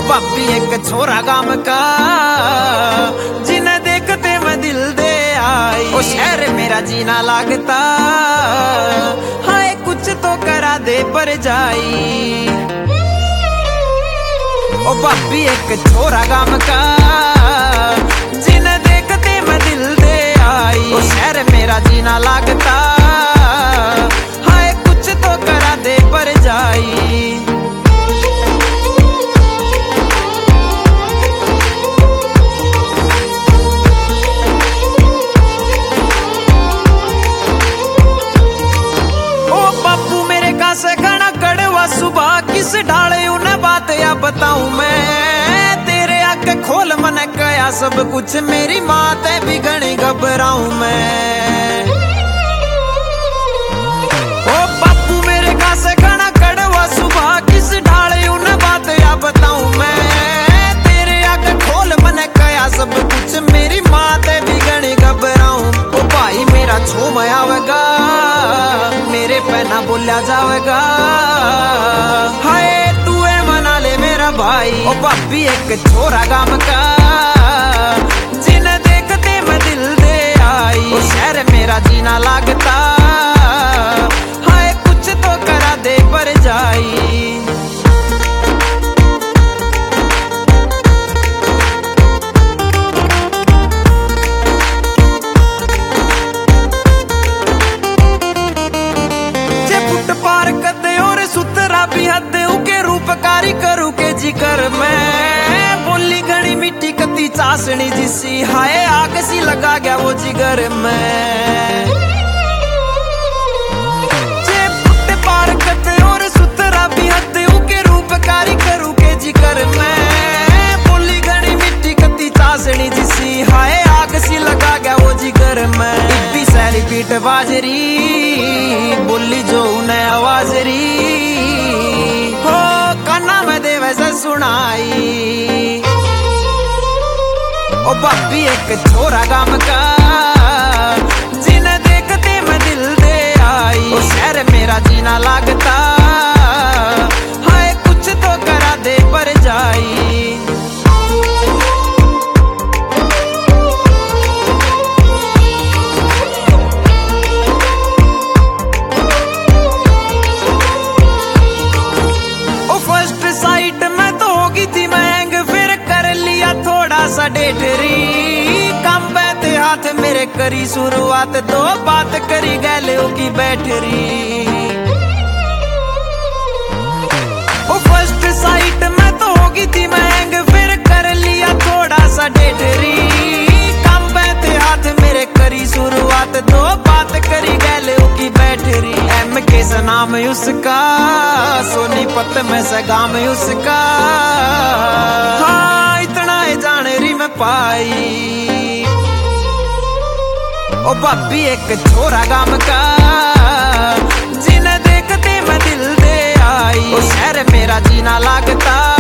भाभी एक छोरा गाम का, जिन्हें देखते मैं दिल दे आई। ओ शहर मेरा जीना लागता, हाय कुछ तो करा दे पर जाई। ओ भाभी एक छोरा गाम का, जिन्हें देखते मैं दिल दे आई। ओ शहर मेरा जीना लागता, हाय कुछ तो करा दे पर जाई। से घना कड़वा सुबह किस ढाले उन्हें बात या बताऊं मैं, तेरे आके खोल मन कया सब कुछ, मेरी मात है भी घनी घबराऊं मैं। ओ बापू मेरे का से घना कड़वा सुबह किस ढाले उन्हें बात या बताऊं मैं, तेरे आके खोल मन कया सब कुछ, मेरी मात है भी घनी घबराऊं। ओ भाई मेरा छो मैं आवेगा, मेरे पे ना बोला जाएगा, हाय तू है मना ले मेरा भाई। ओ भाभी एक छोरा गाम का, जिन्हें देखते मैं दिल दे आई। ओ शहर मेरा जीना लागता, हाय कुछ तो करा दे पर जाई। पार कदे और सुतरा भी हद उके रूपकारी करू के जिगर में, बोली घनी मिट्टी कती चासनी जिसी, हाय आग सी लगा गया वो जिगर में। जे फुट पार कदे और सुतरा भी हद उके रूपकारी करू के जिगर में, बोली घनी मिट्टी कती चासनी जिसी, हाय आग सी लगा गया वो जिगर में। इतनी सारी पीठ बाजरी बोली जो उन्हें आवाज री, हो काना में दे वैसे सुनाई। ओ भाभी एक छोरा गाम का, जिन्हें देखते मैं दिल दे आई। ओ शहर मेरा जीना लागता, हाय कुछ तो करा दे पर जाई। डेठरी कम बैठे हाथ मेरे करी शुरुआत, दो बात करी गैलों की बैटरी। ओ फर्स्ट साइट में तो होगी थी महंग, फिर कर लिया थोड़ा सा डेठरी, कम बैठे हाथ मेरे करी शुरुआत, दो बात करी गैलों की बैटरी। एम के से नाम उसका, सोनीपत में से गाम उसका, हाँ इतना जाने री मैं पाई। ओ भाभी एक छोरा गाम का, जिन्हें देखते मैं दिल दे आई। ओ शहर मेरा जीना लागता,